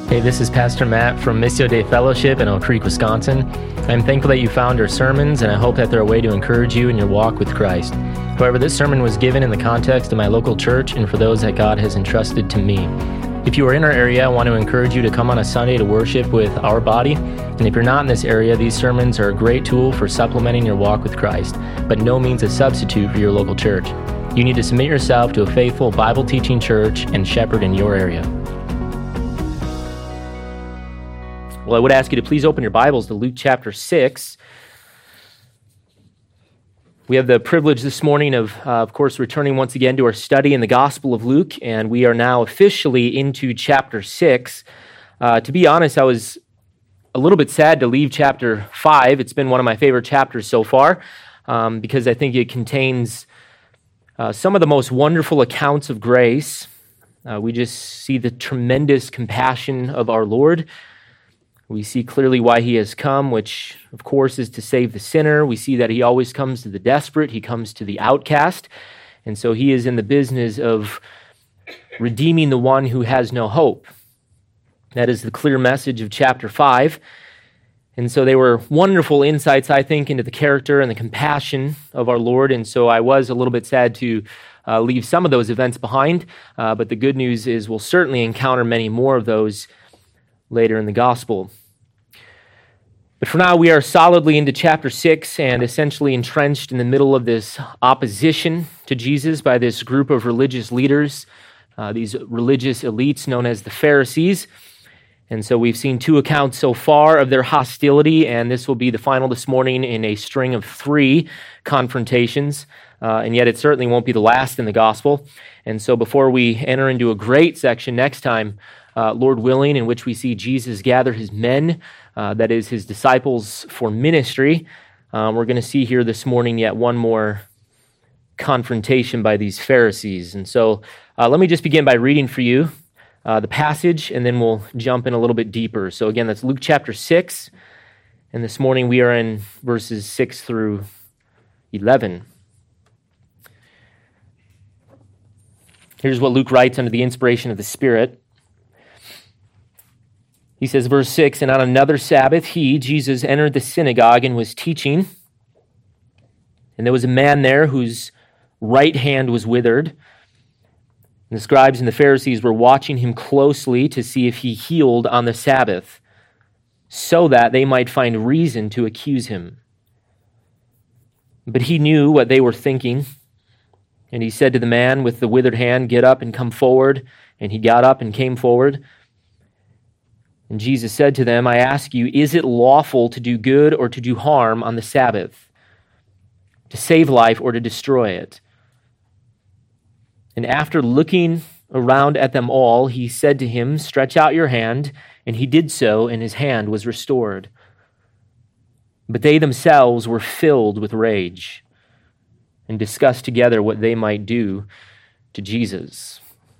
Hey, this is Pastor Matt from Missio Dei Fellowship in Oak Creek, Wisconsin. I'm thankful that you found our sermons, and I hope that they're a way to encourage you in your walk with Christ. However, this sermon was given in the context of my local church and for those that God has entrusted to me. If you are in our area, I want to encourage you to come on a Sunday to worship with our body. And if you're not in this area, these sermons are a great tool for supplementing your walk with Christ, but no means a substitute for your local church. You need to submit yourself to a faithful Bible-teaching church and shepherd in your area. Well, I would ask you to please open your Bibles to Luke chapter 6. We have the privilege this morning of course, returning once again to our study in the Gospel of Luke, and we are now officially into chapter 6. To be honest, I was a little bit sad to leave chapter 5. It's been one of my favorite chapters so far because I think it contains some of the most wonderful accounts of grace. We just see the tremendous compassion of our Lord. We see clearly why he has come, which, of course, is to save the sinner. We see that he always comes to the desperate. He comes to the outcast. And so he is in the business of redeeming the one who has no hope. That is the clear message of chapter 5. And so they were wonderful insights, I think, into the character and the compassion of our Lord. And so I was a little bit sad to leave some of those events behind. But the good news is we'll certainly encounter many more of those later in the gospel. But for now, we are solidly into chapter 6 and essentially entrenched in the middle of this opposition to Jesus by this group of religious leaders, these religious elites known as the Pharisees. And so we've seen 2 accounts so far of their hostility, and this will be the final this morning in a string of 3 confrontations. And yet it certainly won't be the last in the gospel. And so before we enter into a great section next time, Lord willing, in which we see Jesus gather his men, that is his disciples for ministry, we're going to see here this morning yet one more confrontation by these Pharisees. And so let me just begin by reading for you the passage, and then we'll jump in a little bit deeper. So again, that's Luke chapter 6, and this morning we are in verses 6 through 11. Here's what Luke writes under the inspiration of the Spirit. He says, verse 6, "And on another Sabbath, he, Jesus, entered the synagogue and was teaching. And there was a man there whose right hand was withered. And the scribes and the Pharisees were watching him closely to see if he healed on the Sabbath, so that they might find reason to accuse him. But he knew what they were thinking. And he said to the man with the withered hand, 'Get up and come forward.' And he got up and came forward. And Jesus said to them, 'I ask you, is it lawful to do good or to do harm on the Sabbath, to save life or to destroy it?' And after looking around at them all, he said to him, 'Stretch out your hand.' And he did so, and his hand was restored. But they themselves were filled with rage and discussed together what they might do to Jesus."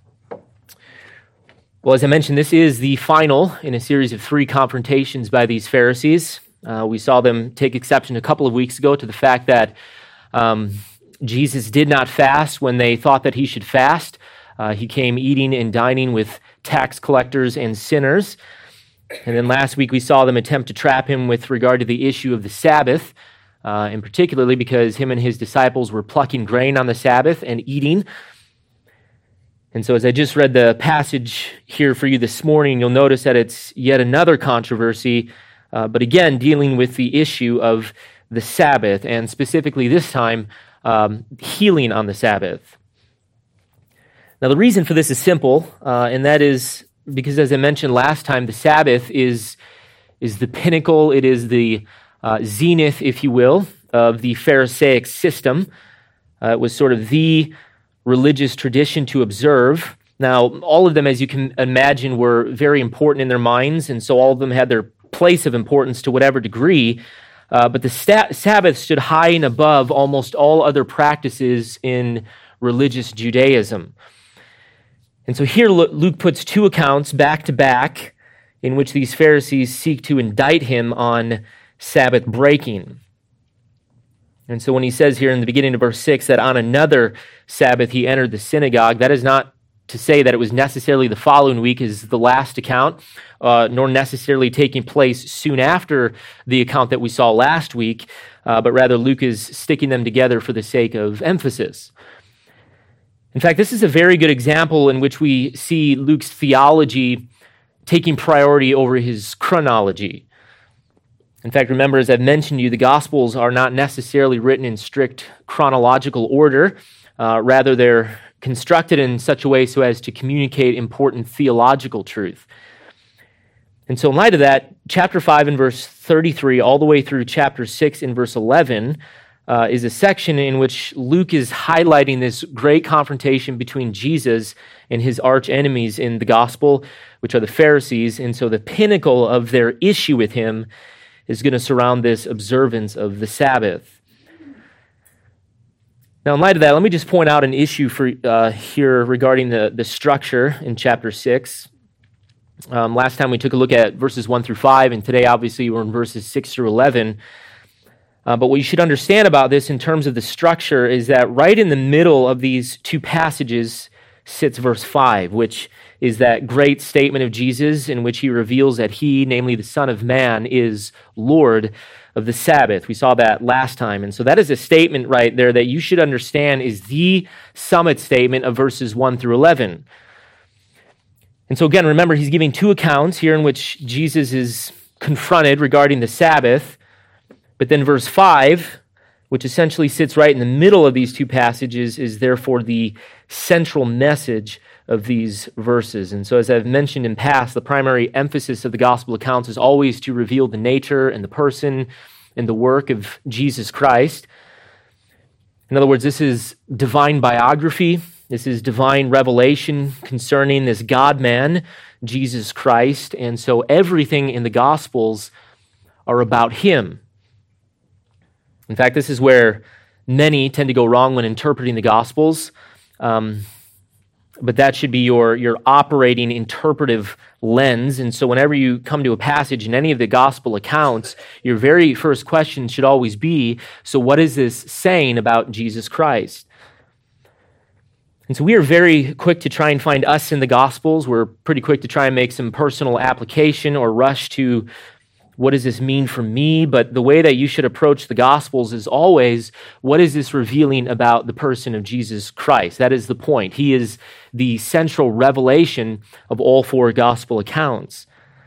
Well, as I mentioned, this is the final in a series of 3 confrontations by these Pharisees. We saw them take exception a couple of weeks ago to the fact that Jesus did not fast when they thought that he should fast. He came eating and dining with tax collectors and sinners. And then last week we saw them attempt to trap him with regard to the issue of the Sabbath, and particularly because him and his disciples were plucking grain on the Sabbath and eating. And so as I just read the passage here for you this morning, you'll notice that it's yet another controversy, but again, dealing with the issue of the Sabbath, and specifically this time, healing on the Sabbath. Now, the reason for this is simple, and that is because, as I mentioned last time, the Sabbath is the pinnacle, it is the zenith, if you will, of the Pharisaic system. It was sort of the religious tradition to observe. Now, all of them, as you can imagine, were very important in their minds, and so all of them had their place of importance to whatever degree, but the Sabbath stood high and above almost all other practices in religious Judaism. And so here Luke puts 2 accounts back to back in which these Pharisees seek to indict him on Sabbath breaking. And so when he says here in the beginning of verse 6 that on another Sabbath he entered the synagogue, that is not to say that it was necessarily the following week as the last account, nor necessarily taking place soon after the account that we saw last week, but rather Luke is sticking them together for the sake of emphasis. In fact, this is a very good example in which we see Luke's theology taking priority over his chronology. In fact, remember, as I've mentioned to you, the Gospels are not necessarily written in strict chronological order. Rather, they're constructed in such a way so as to communicate important theological truth. And so in light of that, chapter 5 in verse 33 all the way through chapter 6 in verse 11 is a section in which Luke is highlighting this great confrontation between Jesus and his arch enemies in the gospel, which are the Pharisees. And so the pinnacle of their issue with him is going to surround this observance of the Sabbath. Now, in light of that, let me just point out an issue for here regarding the structure in chapter 6. Last time we took a look at verses 1 through 5, and today, obviously, we're in verses 6 through 11. But what you should understand about this in terms of the structure is that right in the middle of these two passages sits verse 5, which is that great statement of Jesus in which he reveals that he, namely the Son of Man, is Lord of the Sabbath. We saw that last time. And so that is a statement right there that you should understand is the summit statement of verses 1 through 11. And so again, remember, he's giving two accounts here in which Jesus is confronted regarding the Sabbath. But then verse 5, which essentially sits right in the middle of these two passages, is therefore the central message of these verses. And so as I've mentioned in past, the primary emphasis of the gospel accounts is always to reveal the nature and the person and the work of Jesus Christ. In other words, this is divine biography. This is divine revelation concerning this God-man, Jesus Christ. And so everything in the Gospels are about him. In fact, this is where many tend to go wrong when interpreting the Gospels. But that should be your operating interpretive lens. And so whenever you come to a passage in any of the gospel accounts, your very first question should always be, so what is this saying about Jesus Christ? And so we are very quick to try and find us in the Gospels. We're pretty quick to try and make some personal application or rush to what does this mean for me? But the way that you should approach the Gospels is always, what is this revealing about the person of Jesus Christ? That is the point. He is the central revelation of all four gospel accounts.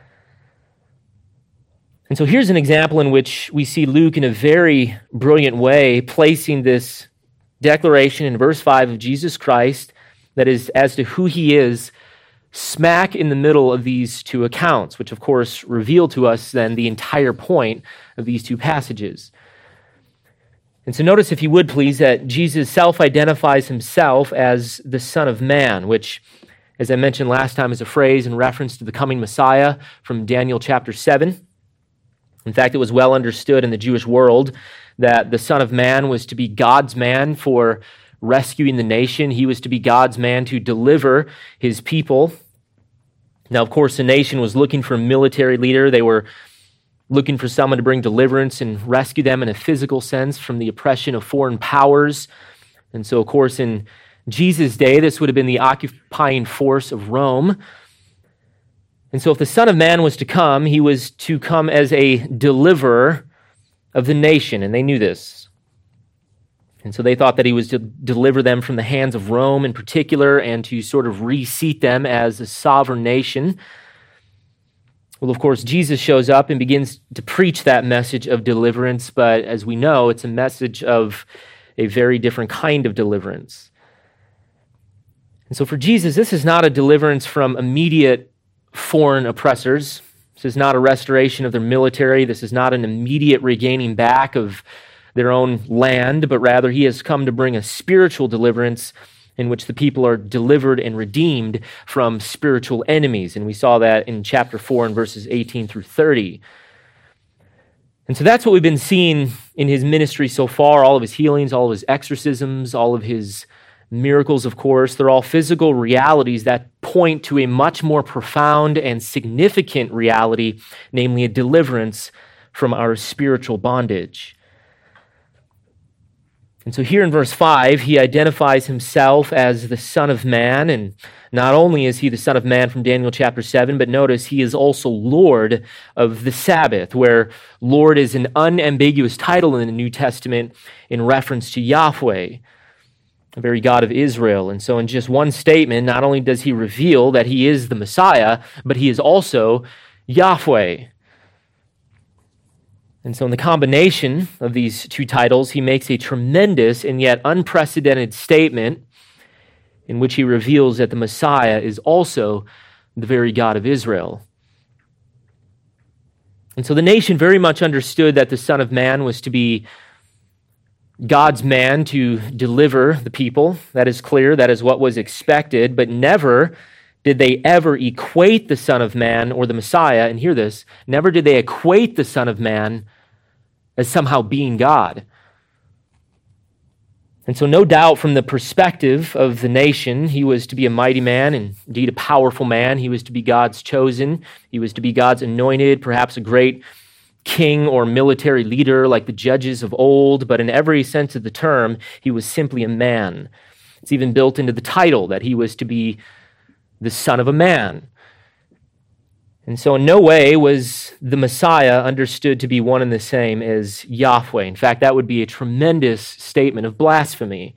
And so here's an example in which we see Luke in a very brilliant way placing this declaration in verse 5 of Jesus Christ, that is, as to who he is, smack in the middle of these two accounts, which of course reveal to us then the entire point of these two passages. And so notice, if you would please, that Jesus self-identifies himself as the Son of Man, which, as I mentioned last time, is a phrase in reference to the coming Messiah from Daniel chapter 7. In fact, it was well understood in the Jewish world that the Son of Man was to be God's man for rescuing the nation. He was to be God's man to deliver his people. Now, of course, the nation was looking for a military leader. They were looking for someone to bring deliverance and rescue them in a physical sense from the oppression of foreign powers. And so, of course, in Jesus' day, this would have been the occupying force of Rome. And so if the Son of Man was to come, he was to come as a deliverer of the nation, and they knew this. And so they thought that he was to deliver them from the hands of Rome in particular and to sort of reseat them as a sovereign nation. Well, of course, Jesus shows up and begins to preach that message of deliverance, but as we know, it's a message of a very different kind of deliverance. And so for Jesus, this is not a deliverance from immediate foreign oppressors. This is not a restoration of their military. This is not an immediate regaining back of their own land, but rather he has come to bring a spiritual deliverance in which the people are delivered and redeemed from spiritual enemies. And we saw that in chapter 4 and verses 18 through 30. And so that's what we've been seeing in his ministry so far, all of his healings, all of his exorcisms, all of his miracles, of course. They're all physical realities that point to a much more profound and significant reality, namely a deliverance from our spiritual bondage. And so here in verse 5, he identifies himself as the Son of Man. And not only is he the Son of Man from Daniel chapter 7, but notice he is also Lord of the Sabbath, where Lord is an unambiguous title in the New Testament in reference to Yahweh, the very God of Israel. And so in just one statement, not only does he reveal that he is the Messiah, but he is also Yahweh. And so in the combination of these two titles, he makes a tremendous and yet unprecedented statement in which he reveals that the Messiah is also the very God of Israel. And so the nation very much understood that the Son of Man was to be God's man to deliver the people. That is clear. That is what was expected. But never did they ever equate the Son of Man or the Messiah, and hear this, never did they equate the Son of Man as somehow being God. And so no doubt from the perspective of the nation, he was to be a mighty man and indeed a powerful man. He was to be God's chosen. He was to be God's anointed, perhaps a great king or military leader like the judges of old. But in every sense of the term, he was simply a man. It's even built into the title that he was to be the Son of a Man. And so in no way was the Messiah understood to be one and the same as Yahweh. In fact, that would be a tremendous statement of blasphemy.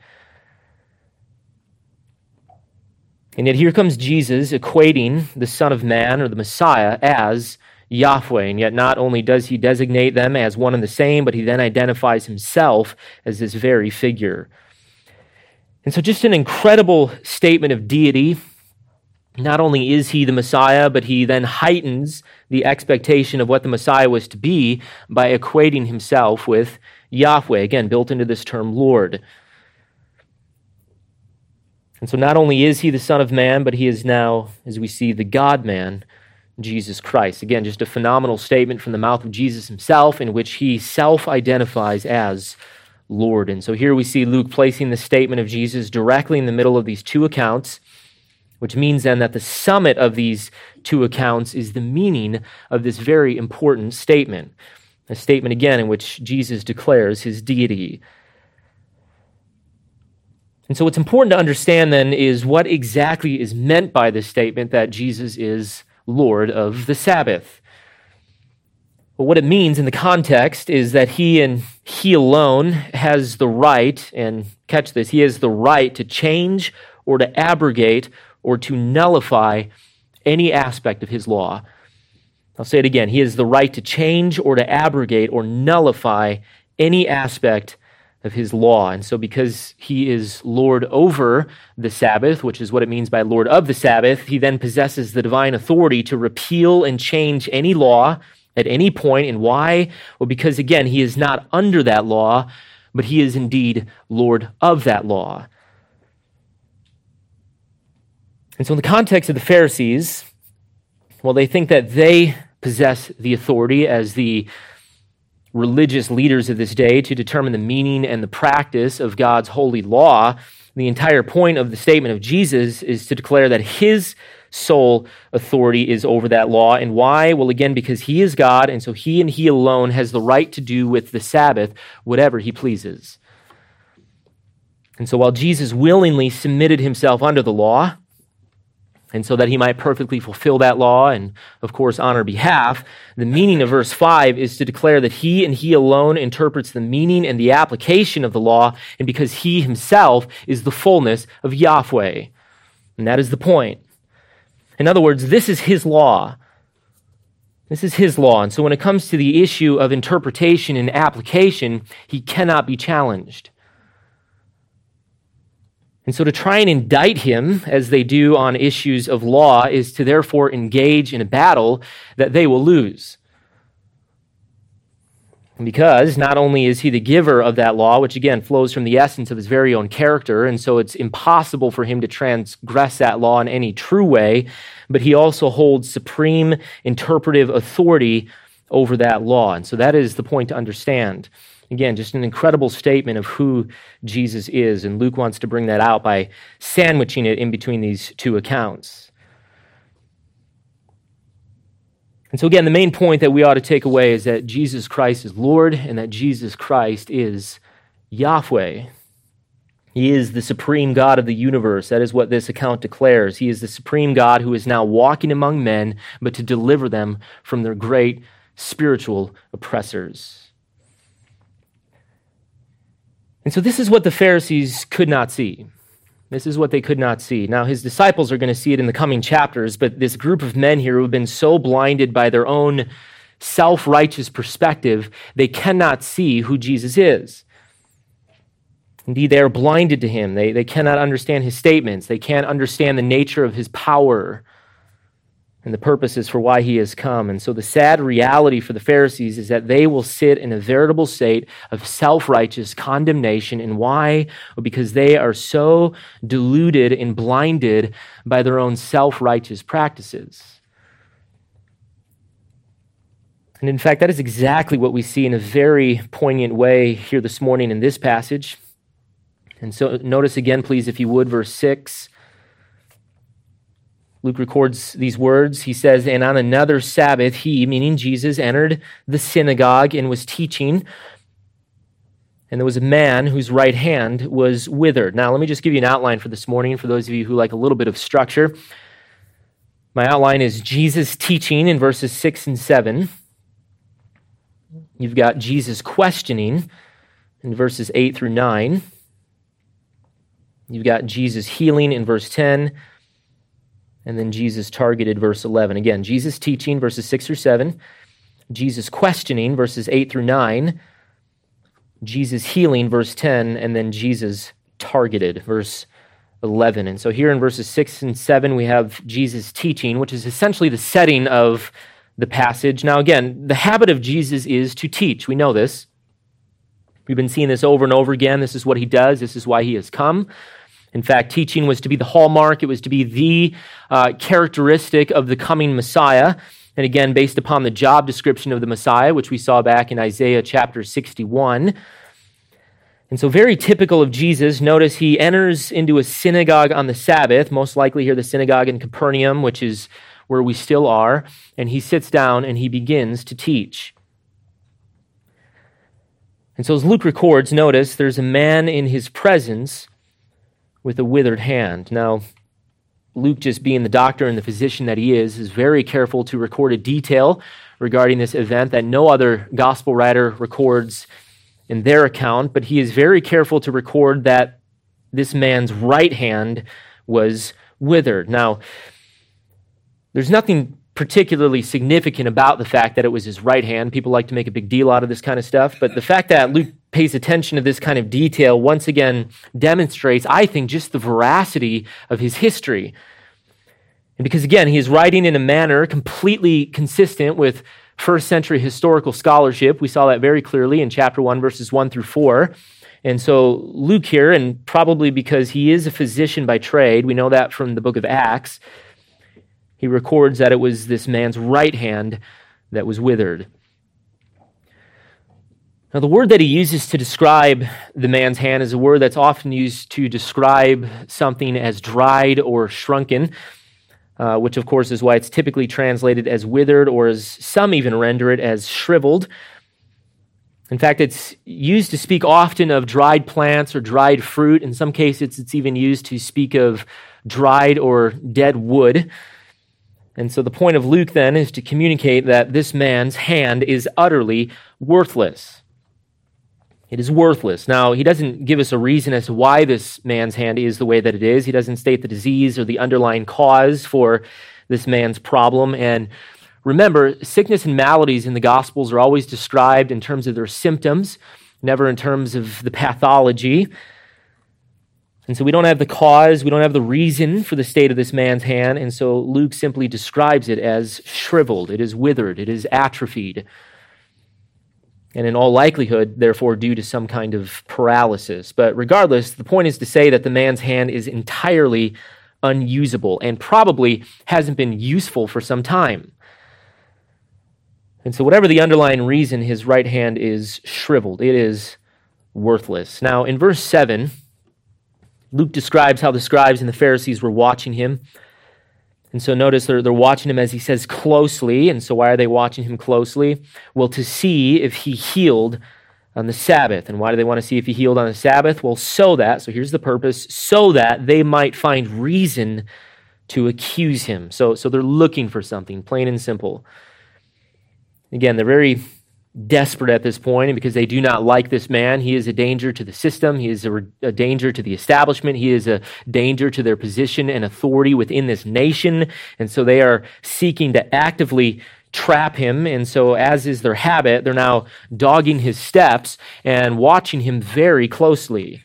And yet here comes Jesus equating the Son of Man or the Messiah as Yahweh. And yet not only does he designate them as one and the same, but he then identifies himself as this very figure. And so just an incredible statement of deity. Not only is he the Messiah, but he then heightens the expectation of what the Messiah was to be by equating himself with Yahweh, again, built into this term, Lord. And so not only is he the Son of Man, but he is now, as we see, the God-man, Jesus Christ. Again, just a phenomenal statement from the mouth of Jesus himself in which he self-identifies as Lord. And so here we see Luke placing the statement of Jesus directly in the middle of these two accounts, which means then that the summit of these two accounts is the meaning of this very important statement. A statement, again, in which Jesus declares his deity. And so what's important to understand then is what exactly is meant by this statement that Jesus is Lord of the Sabbath. Well, what it means in the context is that he and he alone has the right, and catch this, he has the right to change or to abrogate or to nullify any aspect of his law. I'll say it again. He has the right to change or to abrogate or nullify any aspect of his law. And so because he is Lord over the Sabbath, which is what it means by Lord of the Sabbath, he then possesses the divine authority to repeal and change any law at any point. And why? Well, because again, he is not under that law, but he is indeed Lord of that law. And so in the context of the Pharisees, well, they think that they possess the authority as the religious leaders of this day to determine the meaning and the practice of God's holy law. The entire point of the statement of Jesus is to declare that his sole authority is over that law. And why? Well, again, because he is God, and so he and he alone has the right to do with the Sabbath whatever he pleases. And so while Jesus willingly submitted himself under the law, and so that he might perfectly fulfill that law and, of course, on our behalf, the meaning of verse 5 is to declare that he and he alone interprets the meaning and the application of the law, and because he himself is the fullness of Yahweh. And that is the point. In other words, this is his law. This is his law. And so when it comes to the issue of interpretation and application, he cannot be challenged. And so to try and indict him, as they do on issues of law, is to therefore engage in a battle that they will lose. Because not only is he the giver of that law, which again flows from the essence of his very own character, and so it's impossible for him to transgress that law in any true way, but he also holds supreme interpretive authority over that law. And so that is the point to understand. Again, just an incredible statement of who Jesus is, and Luke wants to bring that out by sandwiching it in between these two accounts. And so again, the main point that we ought to take away is that Jesus Christ is Lord and that Jesus Christ is Yahweh. He is the supreme God of the universe. That is what this account declares. He is the supreme God who is now walking among men, but to deliver them from their great spiritual oppressors. And so this is what the Pharisees could not see. This is what they could not see. Now, his disciples are going to see it in the coming chapters, but this group of men here who have been so blinded by their own self-righteous perspective, they cannot see who Jesus is. Indeed, they are blinded to him. They cannot understand his statements. They can't understand the nature of his power and the purposes for why he has come. And so the sad reality for the Pharisees is that they will sit in a veritable state of self-righteous condemnation. And why? Well, because they are so deluded and blinded by their own self-righteous practices. And in fact, that is exactly what we see in a very poignant way here this morning in this passage. And so notice again, please, if you would, verse 6. Luke records these words. He says, "And on another Sabbath, he," meaning Jesus, "entered the synagogue and was teaching. And there was a man whose right hand was withered." Now, let me just give you an outline for this morning, for those of you who like a little bit of structure. My outline is Jesus teaching in verses 6 and 7. You've got Jesus questioning in verses 8 through 9. You've got Jesus healing in verse 10. And then Jesus targeted, verse 11. Again, Jesus teaching, verses 6 through 7. Jesus questioning, verses 8 through 9. Jesus healing, verse 10. And then Jesus targeted, verse 11. And so here in verses 6 and 7, we have Jesus teaching, which is essentially the setting of the passage. Now again, the habit of Jesus is to teach. We know this. We've been seeing this over and over again. This is what he does. This is why he has come. In fact, teaching was to be the hallmark. It was to be the characteristic of the coming Messiah. And again, based upon the job description of the Messiah, which we saw back in Isaiah chapter 61. And so very typical of Jesus, notice he enters into a synagogue on the Sabbath, most likely here the synagogue in Capernaum, which is where we still are. And he sits down and he begins to teach. And so as Luke records, notice there's a man in his presence with a withered hand. Now, Luke, just being the doctor and the physician that he is very careful to record a detail regarding this event that no other gospel writer records in their account, but he is very careful to record that this man's right hand was withered. Now, there's nothing particularly significant about the fact that it was his right hand. People like to make a big deal out of this kind of stuff, but the fact that Luke pays attention to this kind of detail once again demonstrates, I think, just the veracity of his history. And because, again, he is writing in a manner completely consistent with first century historical scholarship. We saw that very clearly in chapter 1, verses 1 through 4. And so Luke here, and probably because he is a physician by trade, we know that from the book of Acts, he records that it was this man's right hand that was withered. Now, the word that he uses to describe the man's hand is a word that's often used to describe something as dried or shrunken, which, of course, is why it's typically translated as withered, or as some even render it as shriveled. In fact, it's used to speak often of dried plants or dried fruit. In some cases, it's even used to speak of dried or dead wood. And so the point of Luke then is to communicate that this man's hand is utterly worthless. It is worthless. Now, he doesn't give us a reason as to why this man's hand is the way that it is. He doesn't state the disease or the underlying cause for this man's problem. And remember, sickness and maladies in the Gospels are always described in terms of their symptoms, never in terms of the pathology. And so we don't have the cause, we don't have the reason for the state of this man's hand, and so Luke simply describes it as shriveled, it is withered, it is atrophied, and in all likelihood, therefore, due to some kind of paralysis. But regardless, the point is to say that the man's hand is entirely unusable and probably hasn't been useful for some time. And so whatever the underlying reason, his right hand is shriveled, it is worthless. Now, in verse 7, Luke describes how the scribes and the Pharisees were watching him. And so notice they're watching him, as he says, closely. And so why are they watching him closely? Well, to see if he healed on the Sabbath. And why do they want to see if he healed on the Sabbath? Well, so here's the purpose, so that they might find reason to accuse him. So they're looking for something, plain and simple. Again, they're very desperate at this point, and because they do not like this man. He is a danger to the system. He is a danger to the establishment. He is a danger to their position and authority within this nation. And so they are seeking to actively trap him. And so, as is their habit, they're now dogging his steps and watching him very closely.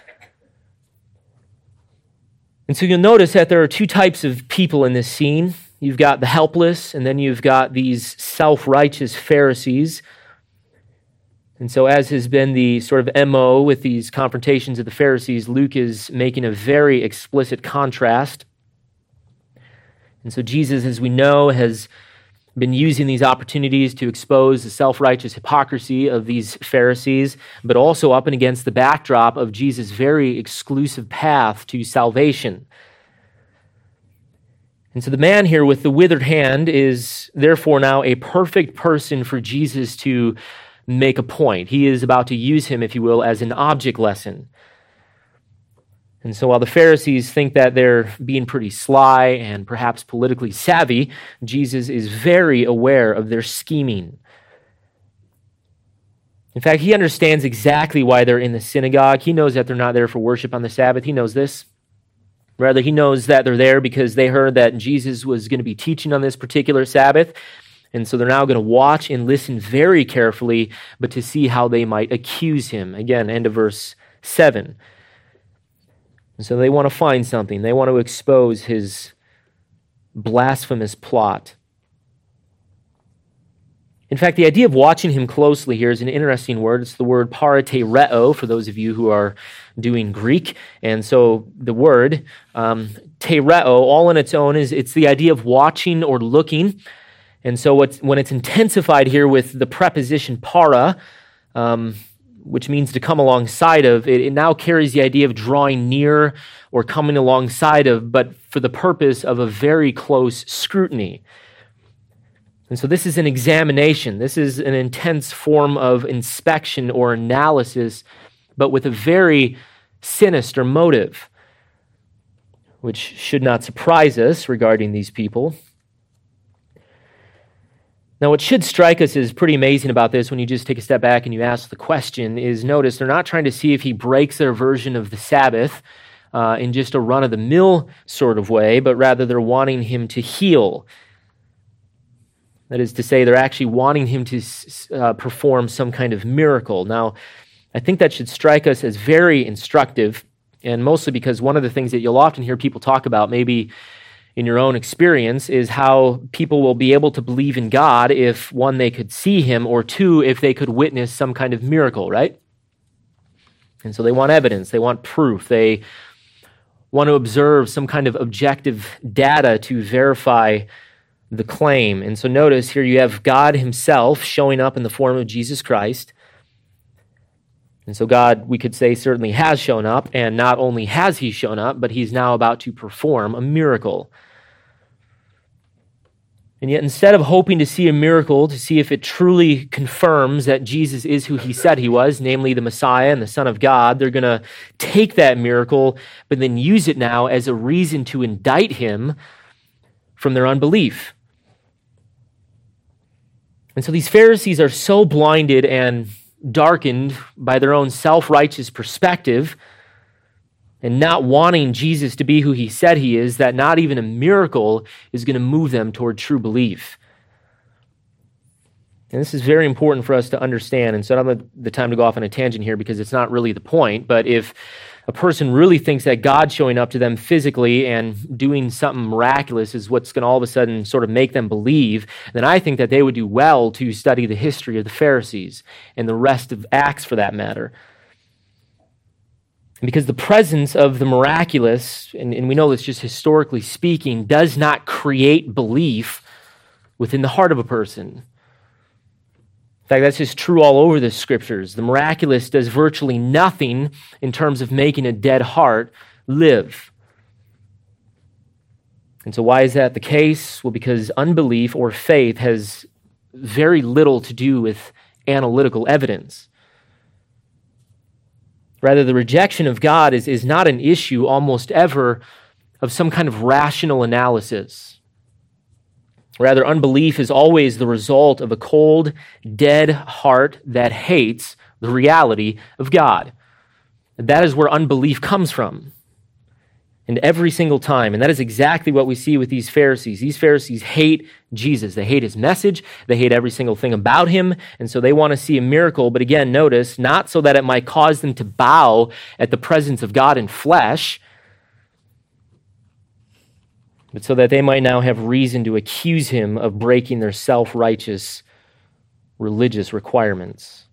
And so you'll notice that there are two types of people in this scene. You've got the helpless, and then you've got these self-righteous Pharisees. And so, as has been the sort of MO with these confrontations of the Pharisees, Luke is making a very explicit contrast. And so Jesus, as we know, has been using these opportunities to expose the self-righteous hypocrisy of these Pharisees, but also up and against the backdrop of Jesus' very exclusive path to salvation. And so the man here with the withered hand is therefore now a perfect person for Jesus to make a point. He is about to use him, if you will, as an object lesson. And so while the Pharisees think that they're being pretty sly and perhaps politically savvy, Jesus is very aware of their scheming. In fact, he understands exactly why they're in the synagogue. He knows that they're not there for worship on the Sabbath. He knows this. Rather, he knows that they're there because they heard that Jesus was going to be teaching on this particular Sabbath. And so they're now going to watch and listen very carefully, but to see how they might accuse him. Again, end of verse 7. And so they want to find something. They want to expose his blasphemous plot. In fact, the idea of watching him closely here is an interesting word. It's the word paratereo, for those of you who are doing Greek. And so the word tereo, all on its own, it's the idea of watching or looking. And so when it's intensified here with the preposition para, which means to come alongside of, it now carries the idea of drawing near or coming alongside of, but for the purpose of a very close scrutiny. And so this is an examination. This is an intense form of inspection or analysis, but with a very sinister motive, which should not surprise us regarding these people. Now, what should strike us as pretty amazing about this when you just take a step back and you ask the question is, notice they're not trying to see if he breaks their version of the Sabbath in just a run-of-the-mill sort of way, but rather they're wanting him to heal. That is to say, they're actually wanting him to perform some kind of miracle. Now, I think that should strike us as very instructive, and mostly because one of the things that you'll often hear people talk about, maybe in your own experience, is how people will be able to believe in God if, one, they could see him, or two, if they could witness some kind of miracle, right? And so they want evidence, they want proof, they want to observe some kind of objective data to verify the claim. And so notice here you have God himself showing up in the form of Jesus Christ. And so God, we could say, certainly has shown up, and not only has he shown up, but he's now about to perform a miracle. And yet, instead of hoping to see a miracle, to see if it truly confirms that Jesus is who he said he was, namely the Messiah and the Son of God, they're going to take that miracle, but then use it now as a reason to indict him from their unbelief. And so these Pharisees are so blinded and darkened by their own self-righteous perspective and not wanting Jesus to be who he said he is, that not even a miracle is going to move them toward true belief. And this is very important for us to understand. And so I don't have the time to go off on a tangent here because it's not really the point, but if a person really thinks that God showing up to them physically and doing something miraculous is what's going to all of a sudden sort of make them believe, then I think that they would do well to study the history of the Pharisees and the rest of Acts for that matter. Because the presence of the miraculous, and we know this just historically speaking, does not create belief within the heart of a person. In fact, that's just true all over the scriptures. The miraculous does virtually nothing in terms of making a dead heart live. And so why is that the case? Well, because unbelief or faith has very little to do with analytical evidence. Rather, the rejection of God is not an issue almost ever of some kind of rational analysis. Rather, unbelief is always the result of a cold, dead heart that hates the reality of God. That is where unbelief comes from. And every single time. And that is exactly what we see with these Pharisees. These Pharisees hate Jesus. They hate his message. They hate every single thing about him. And so they want to see a miracle. But again, notice, not so that it might cause them to bow at the presence of God in flesh, but so that they might now have reason to accuse him of breaking their self-righteous religious requirements.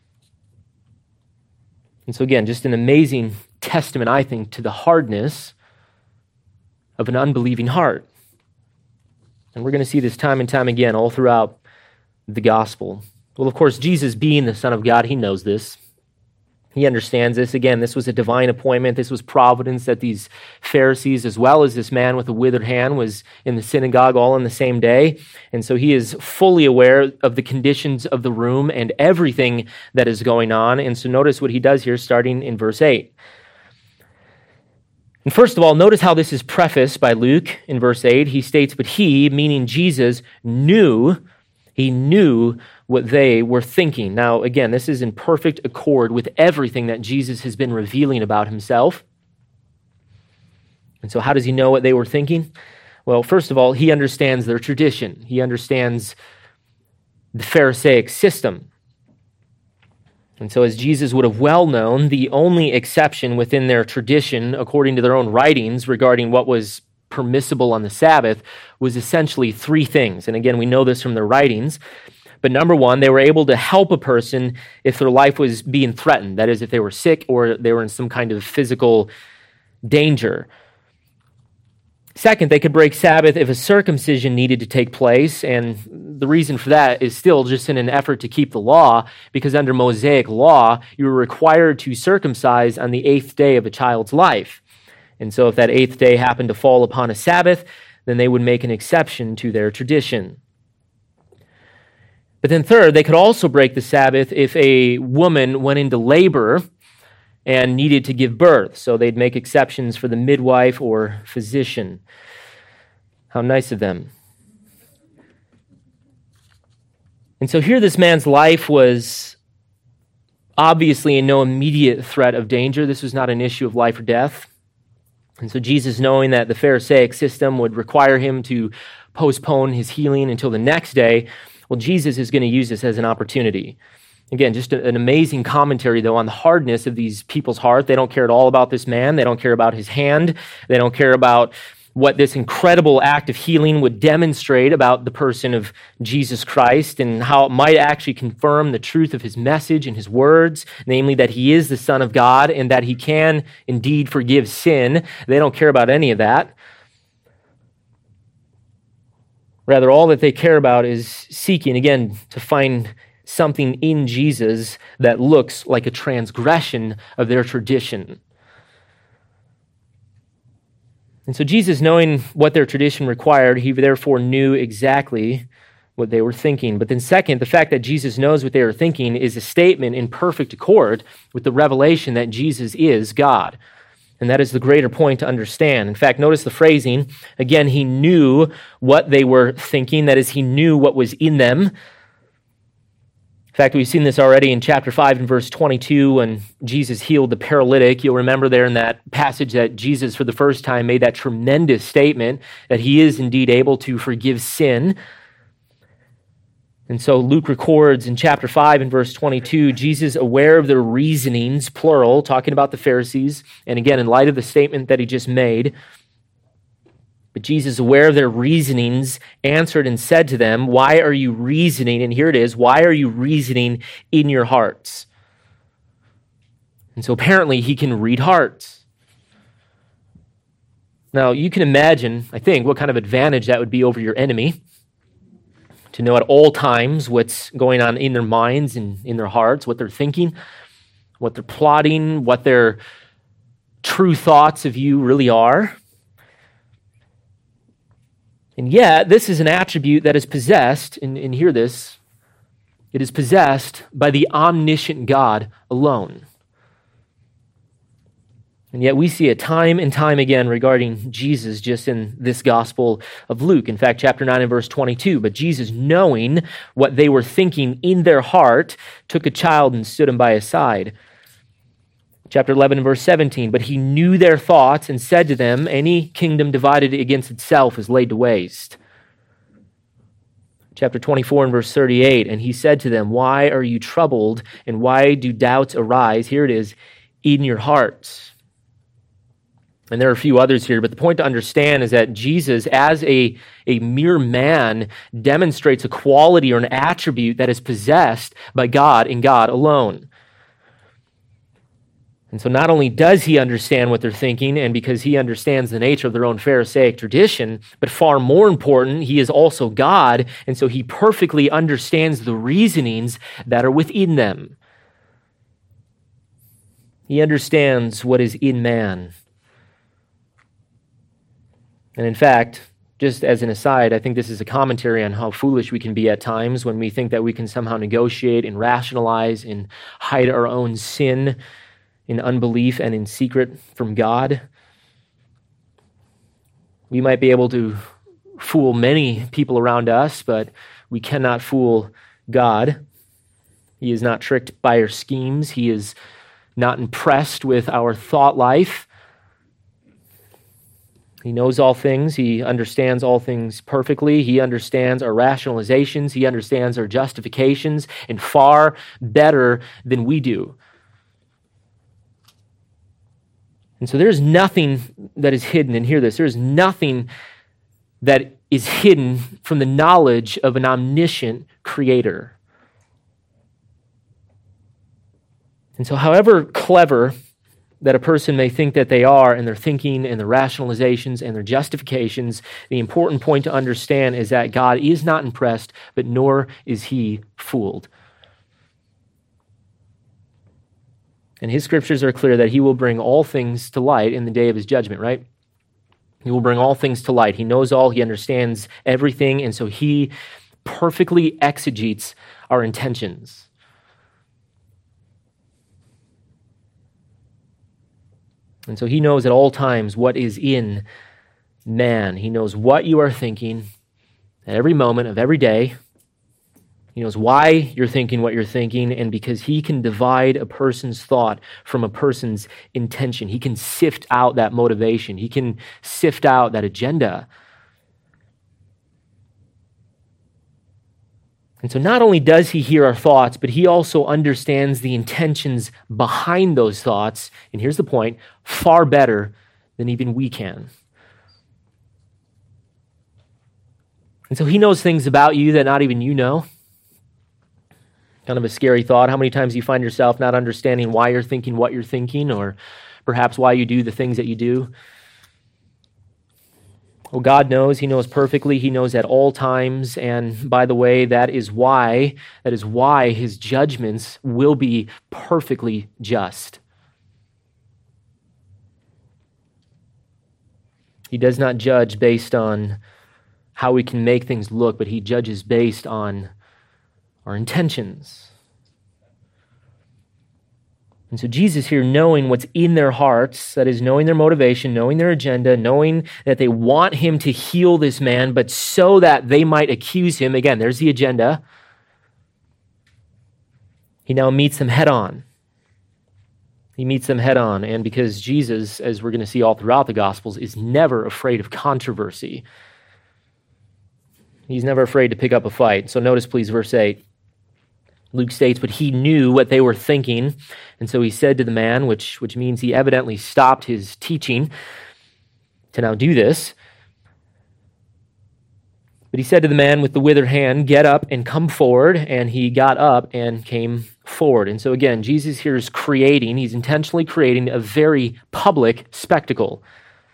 And so again, just an amazing testament, I think, to the hardness of an unbelieving heart. And we're going to see this time and time again all throughout the gospel. Well, of course, Jesus being the Son of God, he knows this. He understands this. Again, this was a divine appointment. This was providence that these Pharisees, as well as this man with a withered hand, was in the synagogue all on the same day. And so he is fully aware of the conditions of the room and everything that is going on. And so notice what he does here, starting in verse 8. And first of all, notice how this is prefaced by Luke in verse 8. He states, but he, meaning Jesus, knew what they were thinking. Now, again, this is in perfect accord with everything that Jesus has been revealing about himself. And so how does he know what they were thinking? Well, first of all, he understands their tradition. He understands the Pharisaic system. And so as Jesus would have well known, the only exception within their tradition, according to their own writings regarding what was permissible on the Sabbath, was essentially three things. And again, we know this from their writings. But number one, they were able to help a person if their life was being threatened. That is, if they were sick or they were in some kind of physical danger. Second, they could break Sabbath if a circumcision needed to take place, and the reason for that is still just in an effort to keep the law, because under Mosaic law, you were required to circumcise on the 8th day of a child's life. And so if that 8th day happened to fall upon a Sabbath, then they would make an exception to their tradition. But then third, they could also break the Sabbath if a woman went into labor and needed to give birth. So they'd make exceptions for the midwife or physician. How nice of them. And so here this man's life was obviously in no immediate threat of danger. This was not an issue of life or death. And so Jesus, knowing that the Pharisaic system would require him to postpone his healing until the next day, well, Jesus is going to use this as an opportunity. Again, just an amazing commentary, though, on the hardness of these people's heart. They don't care at all about this man. They don't care about his hand. They don't care about what this incredible act of healing would demonstrate about the person of Jesus Christ and how it might actually confirm the truth of his message and his words, namely that he is the Son of God and that he can indeed forgive sin. They don't care about any of that. Rather, all that they care about is seeking, again, to find something in Jesus that looks like a transgression of their tradition. And so Jesus, knowing what their tradition required, he therefore knew exactly what they were thinking. But then second, the fact that Jesus knows what they are thinking is a statement in perfect accord with the revelation that Jesus is God. And that is the greater point to understand. In fact, notice the phrasing. Again, he knew what they were thinking. That is, he knew what was in them. In fact, we've seen this already in chapter 5 and verse 22 when Jesus healed the paralytic. You'll remember there in that passage that Jesus, for the first time, made that tremendous statement that he is indeed able to forgive sin. And so Luke records in chapter 5 and verse 22, Jesus, aware of their reasonings, plural, talking about the Pharisees, and again, in light of the statement that he just made, but Jesus, aware of their reasonings, answered and said to them, why are you reasoning? And here it is, why are you reasoning in your hearts? And so apparently he can read hearts. Now, you can imagine, I think, what kind of advantage that would be over your enemy, to know at all times what's going on in their minds and in their hearts, what they're thinking, what they're plotting, what their true thoughts of you really are. And yet, this is an attribute that is possessed, and hear this, it is possessed by the omniscient God alone. And yet we see it time and time again regarding Jesus just in this Gospel of Luke. In fact, chapter 9 and verse 22, but Jesus, knowing what they were thinking in their heart, took a child and stood him by his side. Chapter 11 and verse 17, but he knew their thoughts and said to them, any kingdom divided against itself is laid to waste. Chapter 24 and verse 38, and he said to them, why are you troubled and why do doubts arise? Here it is, in your hearts. And there are a few others here, but the point to understand is that Jesus, as a mere man, demonstrates a quality or an attribute that is possessed by God and God alone. And so not only does he understand what they're thinking, and because he understands the nature of their own Pharisaic tradition, but far more important, he is also God, and so he perfectly understands the reasonings that are within them. He understands what is in man. And in fact, just as an aside, I think this is a commentary on how foolish we can be at times when we think that we can somehow negotiate and rationalize and hide our own sin in unbelief and in secret from God. We might be able to fool many people around us, but we cannot fool God. He is not tricked by our schemes. He is not impressed with our thought life. He knows all things. He understands all things perfectly. He understands our rationalizations. He understands our justifications, and far better than we do. And so there's nothing that is hidden, and hear this, there's nothing that is hidden from the knowledge of an omniscient creator. And so however clever that a person may think that they are in their thinking and their rationalizations and their justifications, the important point to understand is that God is not impressed, but nor is he fooled. And his scriptures are clear that he will bring all things to light in the day of his judgment, right? He will bring all things to light. He knows all, he understands everything, and so he perfectly exegetes our intentions. And so he knows at all times what is in man. He knows what you are thinking at every moment of every day. He knows why you're thinking what you're thinking, and because he can divide a person's thought from a person's intention. He can sift out that motivation. He can sift out that agenda. And so not only does he hear our thoughts, but he also understands the intentions behind those thoughts, and here's the point, far better than even we can. And so he knows things about you that not even you know. Kind of a scary thought. How many times do you find yourself not understanding why you're thinking what you're thinking, or perhaps why you do the things that you do? Well, God knows. He knows perfectly. He knows at all times. And by the way, that is why his judgments will be perfectly just. He does not judge based on how we can make things look, but he judges based on our intentions. And so Jesus here, knowing what's in their hearts, that is, knowing their motivation, knowing their agenda, knowing that they want him to heal this man, but so that they might accuse him, again, there's the agenda, he now meets them head on. He meets them head on, and because Jesus, as we're going to see all throughout the Gospels, is never afraid of controversy. He's never afraid to pick up a fight. So notice, please, verse 8. Luke states, but he knew what they were thinking, and so he said to the man, which means he evidently stopped his teaching to now do this. But he said to the man with the withered hand, get up and come forward, and he got up and came forward. And so again, Jesus here is he's intentionally creating a very public spectacle.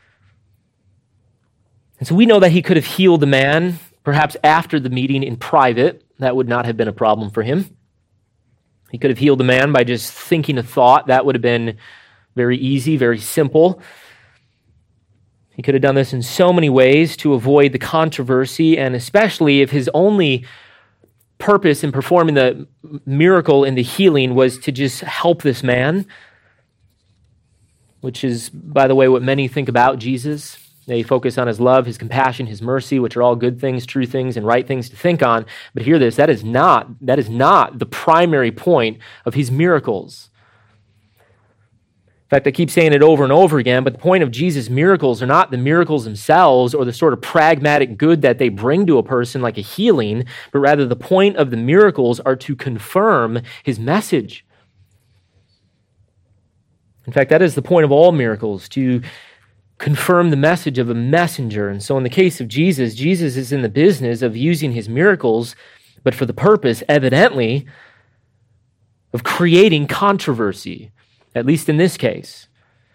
And so we know that he could have healed the man, perhaps after the meeting in private. That would not have been a problem for him. He could have healed the man by just thinking a thought. That would have been very easy, very simple. He could have done this in so many ways to avoid the controversy, and especially if his only purpose in performing the miracle and the healing was to just help this man. which is, by the way, what many think about Jesus. They focus on his love, his compassion, his mercy, which are all good things, true things, and right things to think on. But hear this, that is not the primary point of his miracles. In fact, I keep saying it over and over again, but the point of Jesus' miracles are not the miracles themselves or the sort of pragmatic good that they bring to a person like a healing, but rather the point of the miracles are to confirm his message. In fact, that is the point of all miracles, to confirm the message of a messenger. And so in the case of Jesus, Jesus is in the business of using his miracles, but for the purpose, evidently, of creating controversy, at least in this case.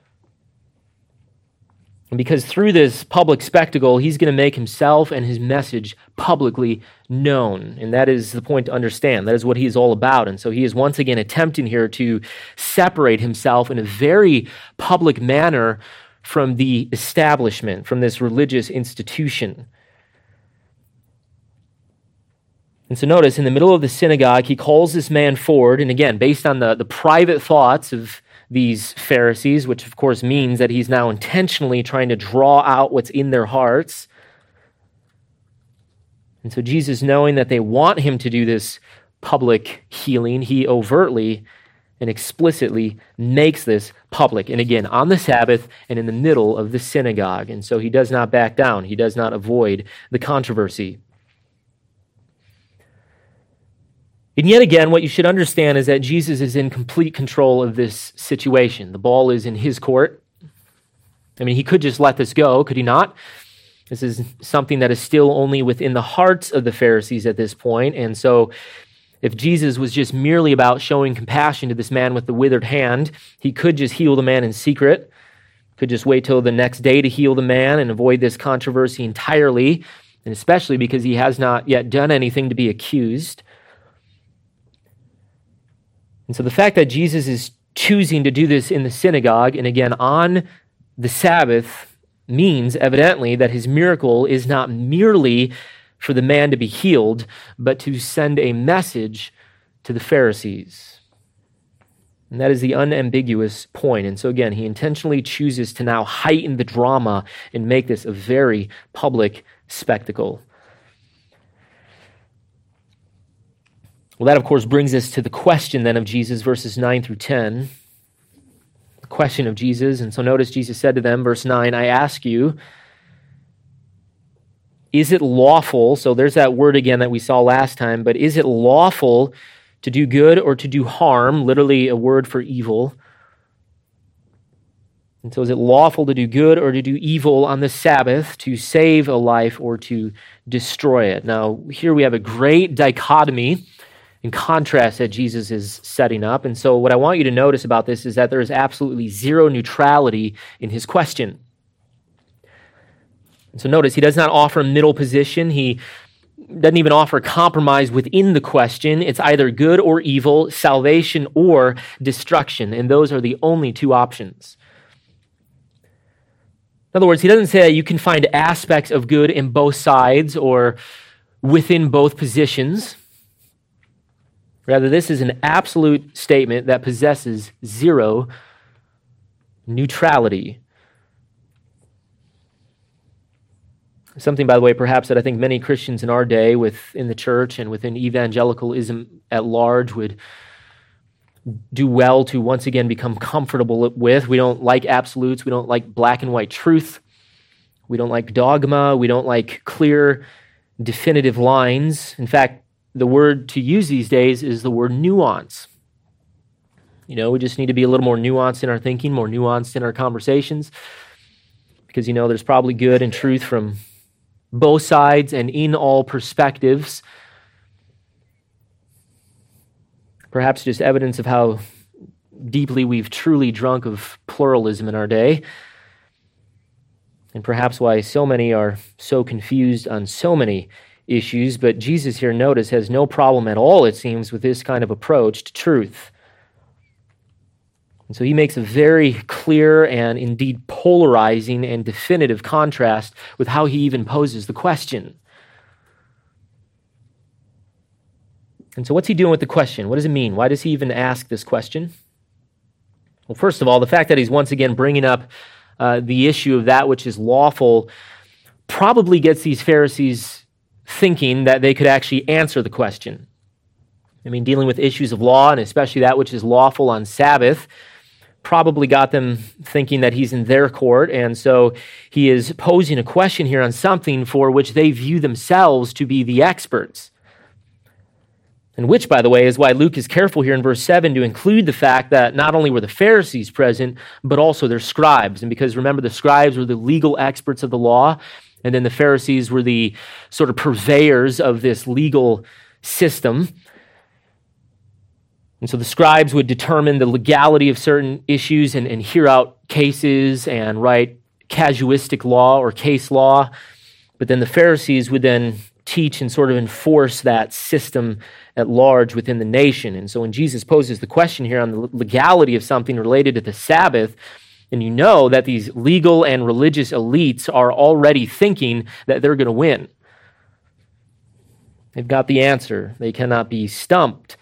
And because through this public spectacle, he's going to make himself and his message publicly known. And that is the point to understand. That is what he is all about. And so he is once again attempting here to separate himself in a very public manner from the establishment, from this religious institution. And so notice, in the middle of the synagogue, he calls this man forward, and again, based on the private thoughts of these Pharisees, which of course means that he's now intentionally trying to draw out what's in their hearts. And so Jesus, knowing that they want him to do this public healing, he overtly and explicitly makes this public. And again, on the Sabbath and in the middle of the synagogue. And so he does not back down. He does not avoid the controversy. And yet again, what you should understand is that Jesus is in complete control of this situation. The ball is in his court. I mean, he could just let this go, could he not? This is something that is still only within the hearts of the Pharisees at this point. And so if Jesus was just merely about showing compassion to this man with the withered hand, he could just heal the man in secret, could just wait till the next day to heal the man and avoid this controversy entirely, and especially because he has not yet done anything to be accused. And so the fact that Jesus is choosing to do this in the synagogue, and again on the Sabbath, means evidently that his miracle is not merely for the man to be healed, but to send a message to the Pharisees. And that is the unambiguous point. And so again, he intentionally chooses to now heighten the drama and make this a very public spectacle. Well, that of course brings us to the question then of Jesus, verses 9 through 10. The question of Jesus. And so notice Jesus said to them, verse 9, I ask you, is it lawful, so there's that word again that we saw last time, but is it lawful to do good or to do harm, literally a word for evil? And so is it lawful to do good or to do evil on the Sabbath, to save a life or to destroy it? Now, here we have a great dichotomy and contrast that Jesus is setting up. And so what I want you to notice about this is that there is absolutely zero neutrality in his question. And so notice, he does not offer a middle position. He doesn't even offer compromise within the question. It's either good or evil, salvation or destruction. And those are the only two options. In other words, he doesn't say that you can find aspects of good in both sides or within both positions. Rather, this is an absolute statement that possesses zero neutrality. Something, by the way, perhaps that I think many Christians in our day within the church and within evangelicalism at large would do well to once again become comfortable with. We don't like absolutes. We don't like black and white truth. We don't like dogma. We don't like clear, definitive lines. In fact, the word to use these days is the word nuance. You know, we just need to be a little more nuanced in our thinking, more nuanced in our conversations, because, you know, there's probably good and truth from both sides and in all perspectives. Perhaps just evidence of how deeply we've truly drunk of pluralism in our day, and perhaps why so many are so confused on so many issues. But Jesus here, notice, has no problem at all, it seems, with this kind of approach to truth. And so he makes a very clear and indeed polarizing and definitive contrast with how he even poses the question. And so what's he doing with the question? What does it mean? Why does he even ask this question? Well, first of all, the fact that he's once again bringing up the issue of that which is lawful probably gets these Pharisees thinking that they could actually answer the question. I mean, dealing with issues of law, and especially that which is lawful on Sabbath, probably got them thinking that he's in their court, and so he is posing a question here on something for which they view themselves to be the experts. And which, by the way, is why Luke is careful here in verse 7 to include the fact that not only were the Pharisees present, but also their scribes. And because remember, the scribes were the legal experts of the law, and then the Pharisees were the sort of purveyors of this legal system. And so the scribes would determine the legality of certain issues and hear out cases and write casuistic law or case law. But then the Pharisees would then teach and sort of enforce that system at large within the nation. And so when Jesus poses the question here on the legality of something related to the Sabbath, and you know that these legal and religious elites are already thinking that they're going to win. They've got the answer. They cannot be stumped.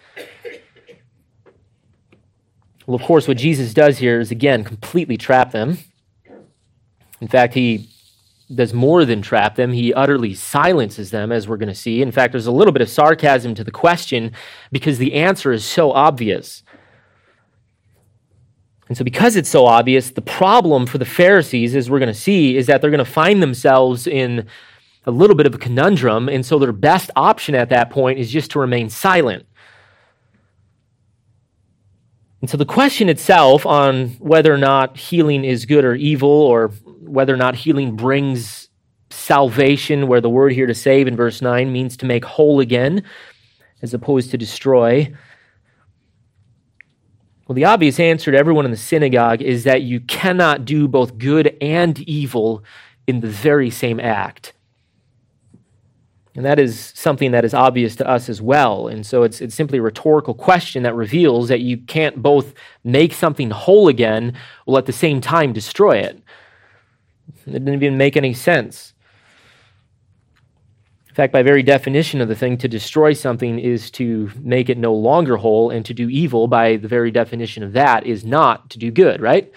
Well, of course, what Jesus does here is, again, completely trap them. In fact, he does more than trap them. He utterly silences them, as we're going to see. In fact, there's a little bit of sarcasm to the question because the answer is so obvious. And so because it's so obvious, the problem for the Pharisees, as we're going to see, is that they're going to find themselves in a little bit of a conundrum, and so their best option at that point is just to remain silent. And so the question itself on whether or not healing is good or evil, or whether or not healing brings salvation, where the word here to save in verse 9 means to make whole again, as opposed to destroy. Well, the obvious answer to everyone in the synagogue is that you cannot do both good and evil in the very same act. And that is something that is obvious to us as well. And so it's simply a rhetorical question that reveals that you can't both make something whole again while at the same time destroy it. It didn't even make any sense. In fact, by very definition of the thing, to destroy something is to make it no longer whole, and to do evil, by the very definition of that, is not to do good, right?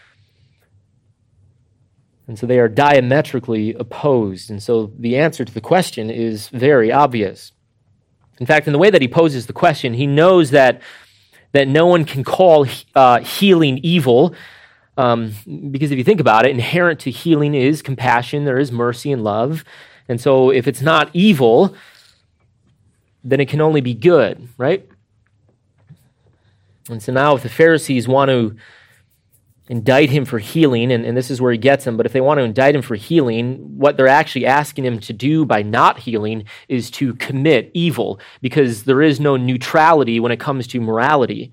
And so they are diametrically opposed. And so the answer to the question is very obvious. In fact, in the way that he poses the question, he knows that no one can call healing evil, because if you think about it, inherent to healing is compassion, there is mercy and love. And so if it's not evil, then it can only be good, right? And so now if the Pharisees want to indict him for healing, and this is where he gets them, but if they want to indict him for healing, what they're actually asking him to do by not healing is to commit evil, because there is no neutrality when it comes to morality.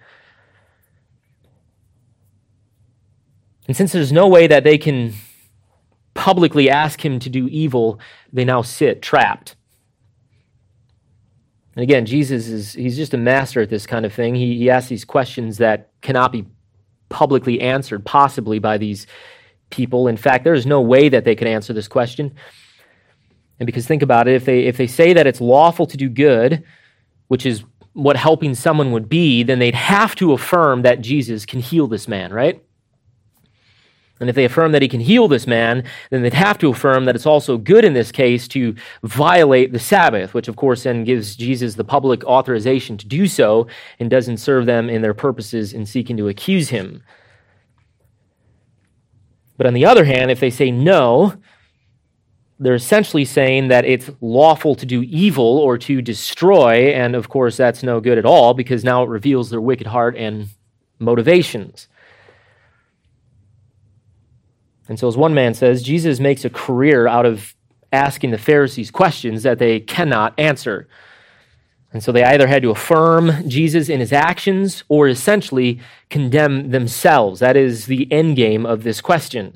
And since there's no way that they can publicly ask him to do evil, they now sit trapped. And again, Jesus he's just a master at this kind of thing. He asks these questions that cannot be publicly answered, possibly by these people. In fact, there is no way that they could answer this question. And because think about it, if they say that it's lawful to do good, which is what helping someone would be, then they'd have to affirm that Jesus can heal this man, right? And if they affirm that he can heal this man, then they'd have to affirm that it's also good in this case to violate the Sabbath, which of course then gives Jesus the public authorization to do so and doesn't serve them in their purposes in seeking to accuse him. But on the other hand, if they say no, they're essentially saying that it's lawful to do evil or to destroy, and of course that's no good at all, because now it reveals their wicked heart and motivations. And so as one man says, Jesus makes a career out of asking the Pharisees questions that they cannot answer. And so they either had to affirm Jesus in his actions or essentially condemn themselves. That is the end game of this question.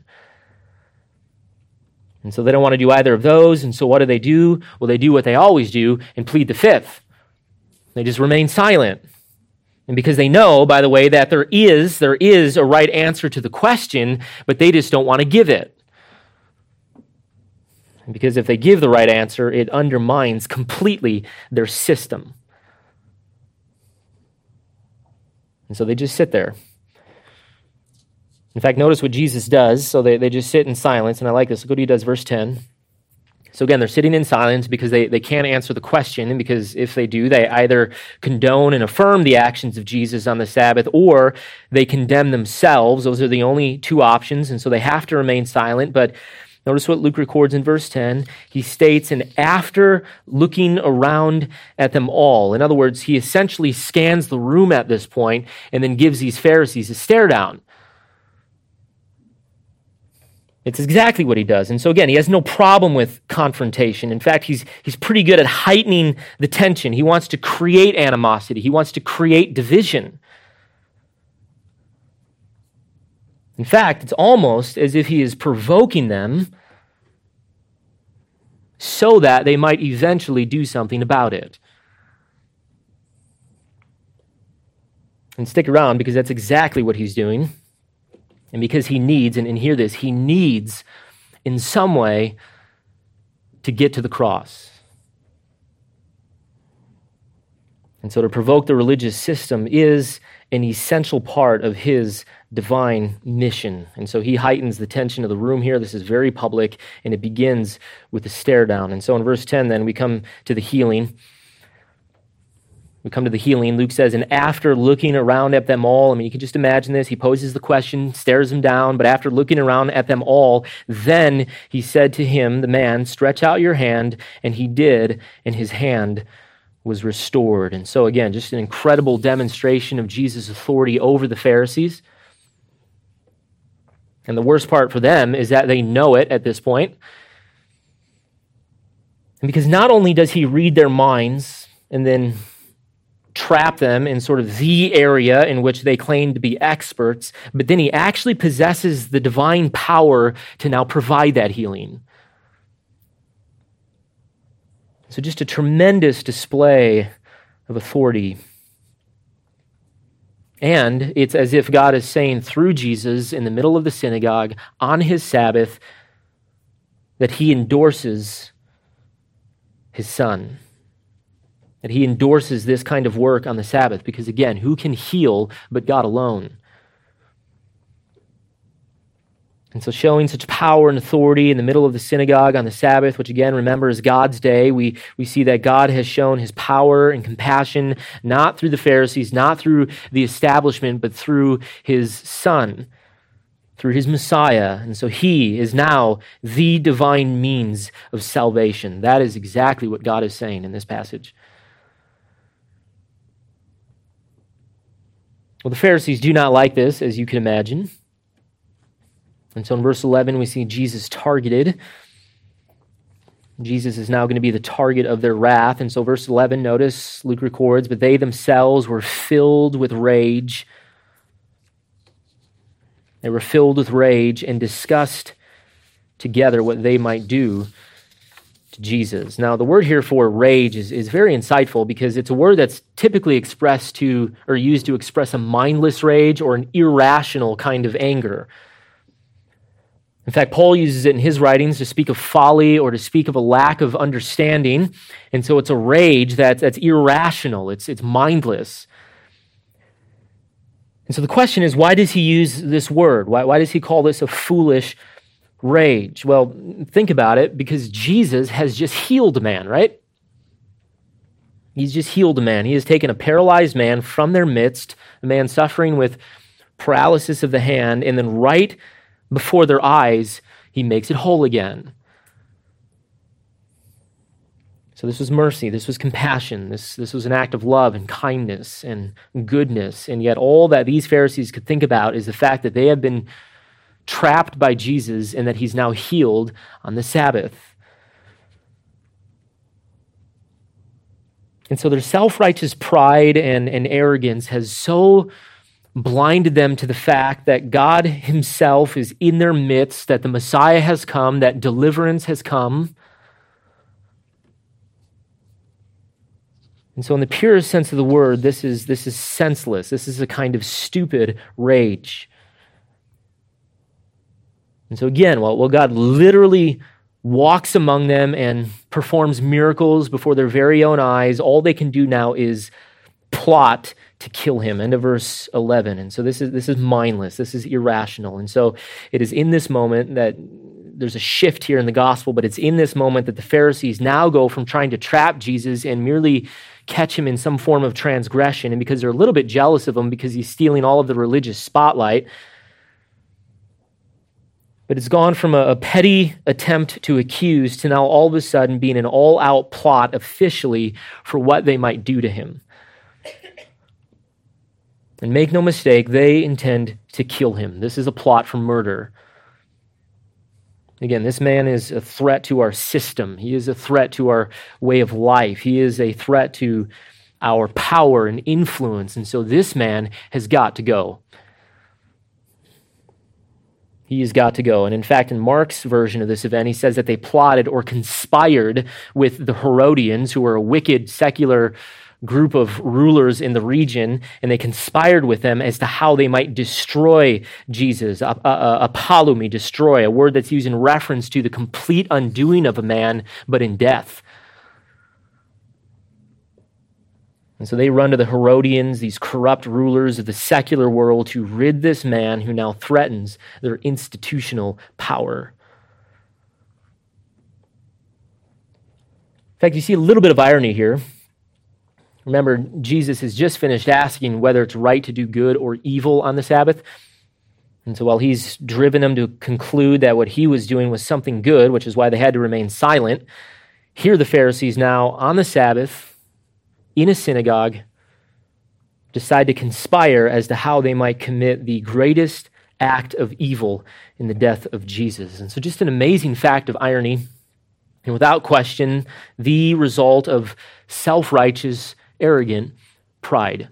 And so they don't want to do either of those. And so what do? Well, they do what they always do and plead the fifth. They just remain silent. And because they know, by the way, that there is a right answer to the question, but they just don't want to give it. And because if they give the right answer, it undermines completely their system. And so they just sit there. In fact, notice what Jesus does. So they just sit in silence, and I like this. Look what he does, verse 10. So again, they're sitting in silence because they can't answer the question, and because if they do, they either condone and affirm the actions of Jesus on the Sabbath, or they condemn themselves. Those are the only two options, and so they have to remain silent. But notice what Luke records in verse 10. He states, and after looking around at them all, in other words, he essentially scans the room at this point and then gives these Pharisees a stare down. It's exactly what he does. And so again, he has no problem with confrontation. In fact, he's pretty good at heightening the tension. He wants to create animosity. He wants to create division. In fact, it's almost as if he is provoking them so that they might eventually do something about it. And stick around, because that's exactly what he's doing. And because he needs, and hear this, he needs in some way to get to the cross. And so to provoke the religious system is an essential part of his divine mission. And so he heightens the tension of the room here. This is very public, and it begins with a stare down. And so in verse 10, then, we come to the healing. Luke says, and after looking around at them all, you can just imagine this. He poses the question, stares them down, but after looking around at them all, then he said to him, the man, stretch out your hand, and he did, and his hand was restored. And so again, just an incredible demonstration of Jesus' authority over the Pharisees. And the worst part for them is that they know it at this point. And because not only does he read their minds and then trap them in sort of the area in which they claim to be experts, but then he actually possesses the divine power to now provide that healing. So just a tremendous display of authority. And it's as if God is saying through Jesus in the middle of the synagogue on his Sabbath that he endorses his Son. That he endorses this kind of work on the Sabbath, because again, who can heal but God alone? And so showing such power and authority in the middle of the synagogue on the Sabbath, which again, remember, is God's day, we see that God has shown his power and compassion, not through the Pharisees, not through the establishment, but through his Son, through his Messiah. And so he is now the divine means of salvation. That is exactly what God is saying in this passage. Well, the Pharisees do not like this, as you can imagine. And so in verse 11, we see Jesus targeted. Jesus is now going to be the target of their wrath. And so verse 11, notice Luke records, but they themselves were filled with rage. They were filled with rage and discussed together what they might do to Jesus. Now, the word here for rage is very insightful, because it's a word that's typically expressed to, or used to express a mindless rage or an irrational kind of anger. In fact, Paul uses it in his writings to speak of folly or to speak of a lack of understanding. And so it's a rage that's irrational, it's mindless. And so the question is, why does he use this word? Why does he call this a foolish rage? Well, think about it, because Jesus has just healed a man, right? He's just healed a man. He has taken a paralyzed man from their midst, a man suffering with paralysis of the hand, and then right before their eyes, he makes it whole again. So this was mercy, this was compassion, this was an act of love and kindness and goodness. And yet all that these Pharisees could think about is the fact that they have been trapped by Jesus and that he's now healed on the Sabbath. And so their self-righteous pride and arrogance has so blinded them to the fact that God himself is in their midst, that the Messiah has come, that deliverance has come. And so in the purest sense of the word, this is senseless. This is a kind of stupid rage. And so again, while God literally walks among them and performs miracles before their very own eyes, all they can do now is plot to kill him. End of verse 11. And so this is mindless. This is irrational. And so it is in this moment that there's a shift here in the gospel, but it's in this moment that the Pharisees now go from trying to trap Jesus and merely catch him in some form of transgression. And because they're a little bit jealous of him because he's stealing all of the religious spotlight, but it's gone from a petty attempt to accuse to now all of a sudden being an all-out plot officially for what they might do to him. And make no mistake, they intend to kill him. This is a plot for murder. Again, this man is a threat to our system. He is a threat to our way of life. He is a threat to our power and influence. And so this man has got to go. He has got to go. And in fact, in Mark's version of this event, he says that they plotted or conspired with the Herodians, who were a wicked secular group of rulers in the region, and they conspired with them as to how they might destroy Jesus. Apolumi, destroy, a word that's used in reference to the complete undoing of a man, but in death. And so they run to the Herodians, these corrupt rulers of the secular world, to rid this man who now threatens their institutional power. In fact, you see a little bit of irony here. Remember, Jesus has just finished asking whether it's right to do good or evil on the Sabbath. And so while he's driven them to conclude that what he was doing was something good, which is why they had to remain silent, here the Pharisees now, on the Sabbath, in a synagogue, decide to conspire as to how they might commit the greatest act of evil in the death of Jesus. And so just an amazing fact of irony, and without question, the result of self-righteous, arrogant pride.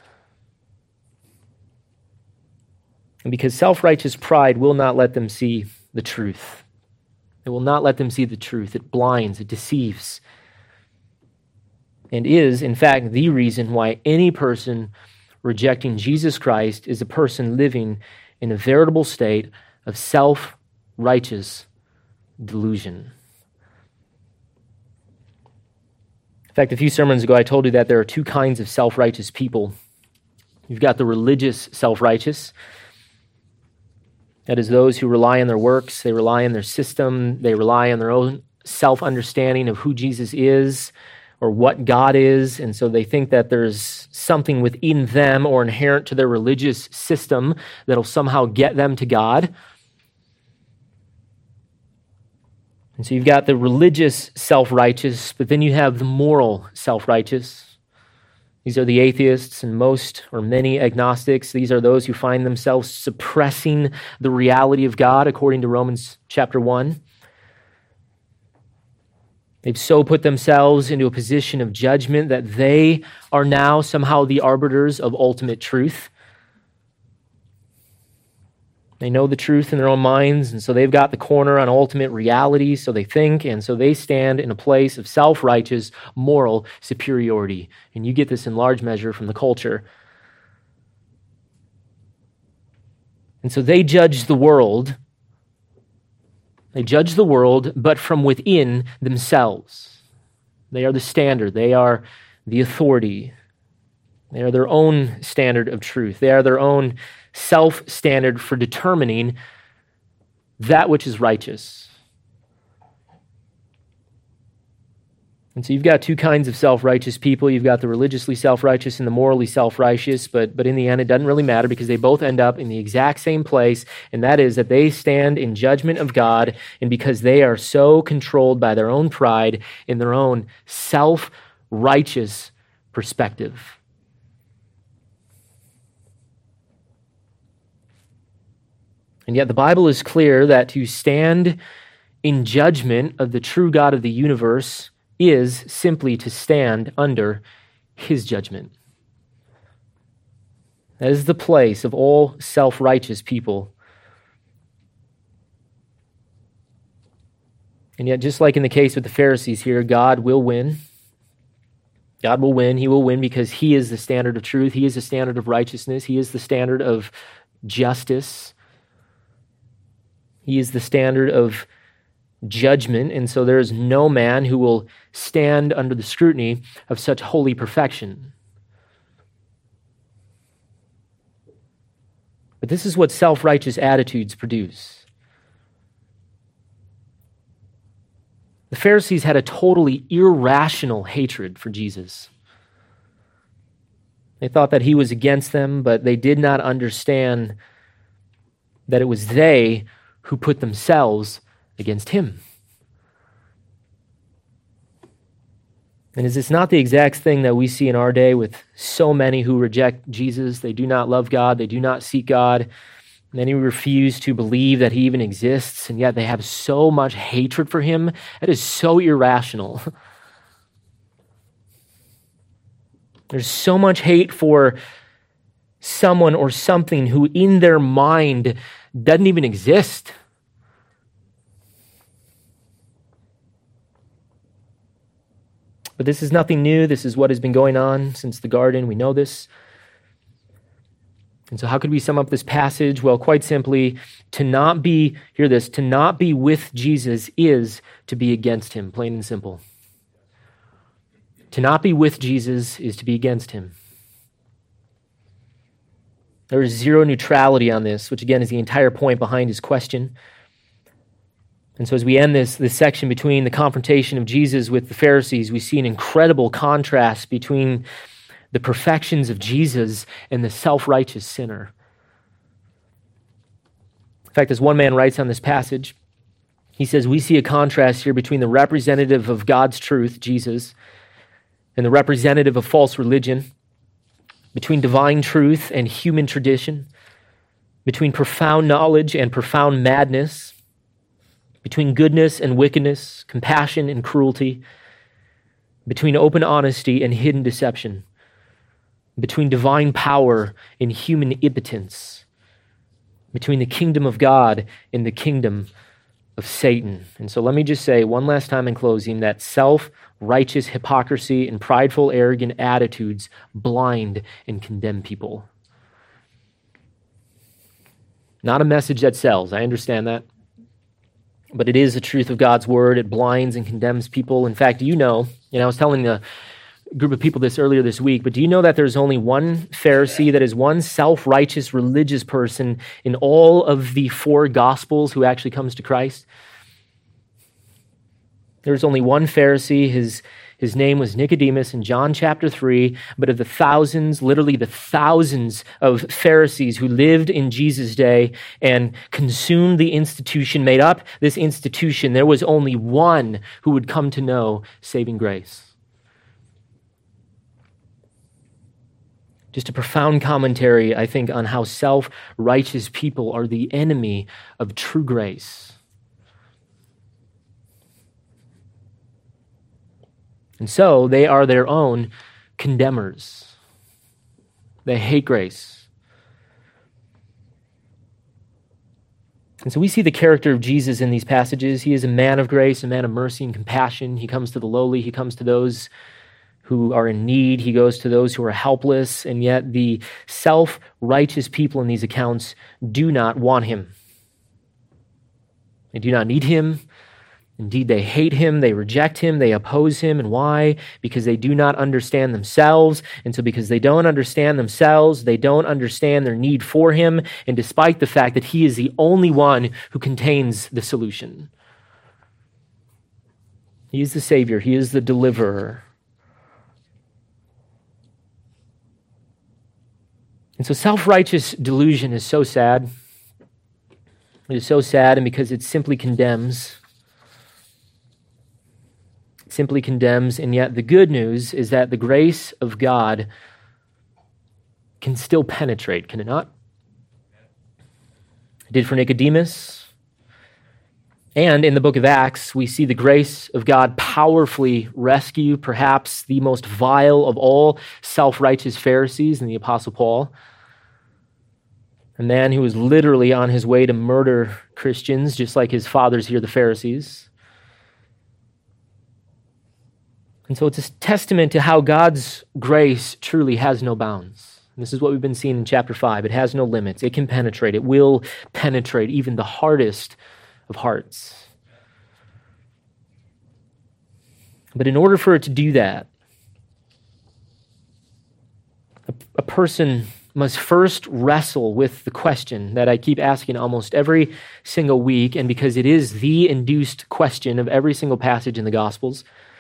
And because self-righteous pride will not let them see the truth. It will not let them see the truth. It blinds, it deceives, and is, in fact, the reason why any person rejecting Jesus Christ is a person living in a veritable state of self-righteous delusion. In fact, a few sermons ago, I told you that there are two kinds of self-righteous people. You've got the religious self-righteous. That is those who rely on their works, they rely on their system, they rely on their own self-understanding of who Jesus is, or what God is, and so they think that there's something within them or inherent to their religious system that'll somehow get them to God. And so you've got the religious self-righteous, but then you have the moral self-righteous. These are the atheists and most or many agnostics. These are those who find themselves suppressing the reality of God according to Romans chapter 1. They've so put themselves into a position of judgment that they are now somehow the arbiters of ultimate truth. They know the truth in their own minds, and so they've got the corner on ultimate reality, so they think, and so they stand in a place of self-righteous moral superiority. And you get this in large measure from the culture. And so they judge the world. They judge the world, but from within themselves. They are the standard. They are the authority. They are their own standard of truth. They are their own self-standard for determining that which is righteous. And so you've got two kinds of self-righteous people. You've got the religiously self-righteous and the morally self-righteous, but in the end, it doesn't really matter because they both end up in the exact same place, and that is that they stand in judgment of God, and because they are so controlled by their own pride in their own self-righteous perspective. And yet the Bible is clear that to stand in judgment of the true God of the universe is simply to stand under his judgment. That is the place of all self-righteous people. And yet, just like in the case with the Pharisees here, God will win. God will win. He will win because he is the standard of truth. He is the standard of righteousness. He is the standard of justice. He is the standard of judgment, and so there is no man who will stand under the scrutiny of such holy perfection. But this is what self-righteous attitudes produce. The Pharisees had a totally irrational hatred for Jesus. They thought that he was against them, but they did not understand that it was they who put themselves against him. And is this not the exact thing that we see in our day with so many who reject Jesus? They do not love God. They do not seek God. Many refuse to believe that he even exists, and yet they have so much hatred for him. That is so irrational. There's so much hate for someone or something who in their mind doesn't even exist. But this is nothing new. This is what has been going on since the garden. We know this. And so how could we sum up this passage? Well, quite simply, to not be with Jesus is to be against him, plain and simple. To not be with Jesus is to be against him. There is zero neutrality on this, which again is the entire point behind his question. And so as we end this section between the confrontation of Jesus with the Pharisees, we see an incredible contrast between the perfections of Jesus and the self-righteous sinner. In fact, as one man writes on this passage, he says, we see a contrast here between the representative of God's truth, Jesus, and the representative of false religion, between divine truth and human tradition, between profound knowledge and profound madness, between goodness and wickedness, compassion and cruelty, between open honesty and hidden deception, between divine power and human impotence, between the kingdom of God and the kingdom of Satan. And so let me just say one last time in closing that self-righteous hypocrisy and prideful, arrogant attitudes blind and condemn people. Not a message that sells, I understand that. But it is the truth of God's word. It blinds and condemns people. In fact, I was telling a group of people this earlier this week, but do you know that there's only one Pharisee, that is one self-righteous religious person in all of the 4 Gospels who actually comes to Christ? There's only one Pharisee. His name was Nicodemus in John chapter 3, but of the thousands, literally the thousands of Pharisees who lived in Jesus' day and consumed the institution, made up this institution, there was only one who would come to know saving grace. Just a profound commentary, I think, on how self-righteous people are the enemy of true grace. And so they are their own condemners. They hate grace. And so we see the character of Jesus in these passages. He is a man of grace, a man of mercy and compassion. He comes to the lowly. He comes to those who are in need. He goes to those who are helpless. And yet the self-righteous people in these accounts do not want him. They do not need him. Indeed, they hate him, they reject him, they oppose him. And why? Because they do not understand themselves. And so because they don't understand themselves, they don't understand their need for him. And despite the fact that he is the only one who contains the solution. He is the Savior. He is the deliverer. And so self-righteous delusion is so sad. It is so sad, and because it simply condemns, and yet the good news is that the grace of God can still penetrate, can it not? It did for Nicodemus. And in the book of Acts, we see the grace of God powerfully rescue perhaps the most vile of all self-righteous Pharisees in the Apostle Paul, a man who was literally on his way to murder Christians, just like his fathers here, the Pharisees. And so it's a testament to how God's grace truly has no bounds. And this is what we've been seeing in chapter 5. It has no limits. It can penetrate. It will penetrate even the hardest of hearts. But in order for it to do that, a person must first wrestle with the question that I keep asking almost every single week, and because it is the induced question of every single passage in the Gospels.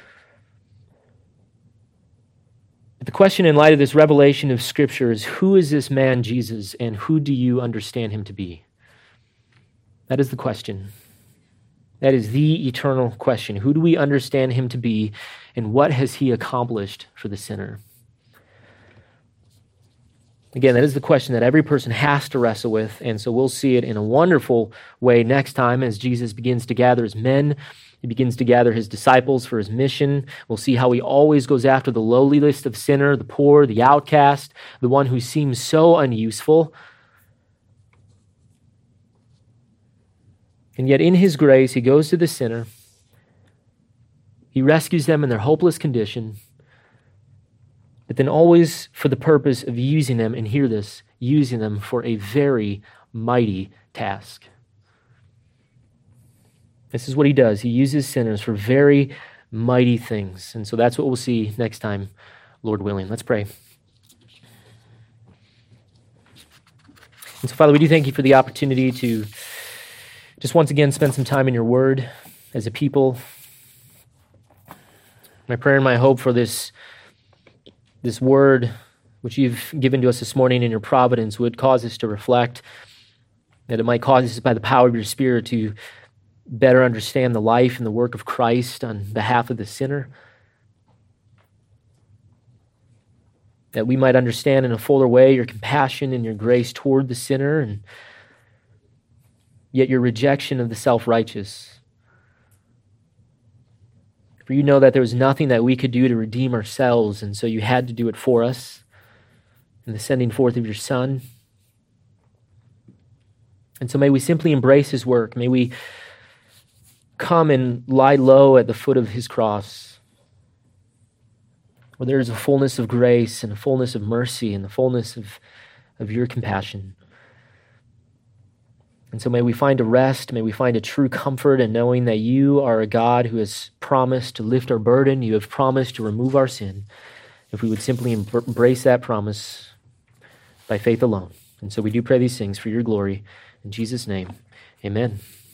The question in light of this revelation of Scripture is, who is this man Jesus, and who do you understand him to be? That is the question. That is the eternal question. Who do we understand him to be, and what has he accomplished for the sinner? Again, that is the question that every person has to wrestle with, and so we'll see it in a wonderful way next time as Jesus begins to gather his men. He begins to gather his disciples for his mission. We'll see how he always goes after the lowliest of sinner, the poor, the outcast, the one who seems so unuseful. And yet in his grace, he goes to the sinner. He rescues them in their hopeless condition, but then always for the purpose of using them, and hear this, using them for a very mighty task. This is what he does. He uses sinners for very mighty things. And so that's what we'll see next time, Lord willing. Let's pray. And so, Father, we do thank you for the opportunity to just once again spend some time in your word as a people. My prayer and my hope for this word which you've given to us this morning in your providence would cause us to reflect, that it might cause us by the power of your Spirit to better understand the life and the work of Christ on behalf of the sinner, that we might understand in a fuller way your compassion and your grace toward the sinner, and yet your rejection of the self-righteous. For you know that there was nothing that we could do to redeem ourselves, and so you had to do it for us in the sending forth of your Son. And so may we simply embrace his work. May we come and lie low at the foot of his cross, where there is a fullness of grace and a fullness of mercy and the fullness of your compassion. And so may we find a rest, may we find a true comfort in knowing that you are a God who has promised to lift our burden, you have promised to remove our sin, if we would simply embrace that promise by faith alone. And so we do pray these things for your glory. In Jesus' name, amen.